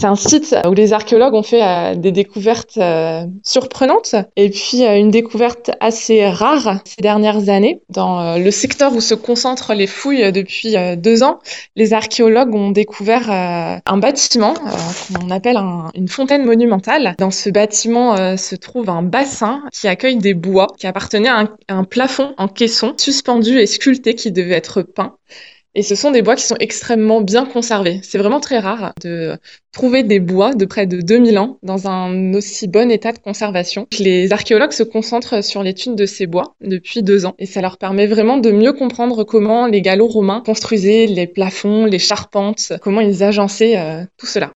C'est un site où les archéologues ont fait des découvertes surprenantes et puis une découverte assez rare ces dernières années. Dans le secteur où se concentrent les fouilles depuis 2 ans, les archéologues ont découvert un bâtiment qu'on appelle une fontaine monumentale. Dans ce bâtiment se trouve un bassin qui accueille des bois qui appartenaient à un plafond en caisson suspendu et sculpté qui devait être peint. Et ce sont des bois qui sont extrêmement bien conservés. C'est vraiment très rare de trouver des bois de près de 2000 ans dans un aussi bon état de conservation. Les archéologues se concentrent sur l'étude de ces bois depuis 2 ans et ça leur permet vraiment de mieux comprendre comment les Gallo-Romains construisaient les plafonds, les charpentes, comment ils agençaient tout cela.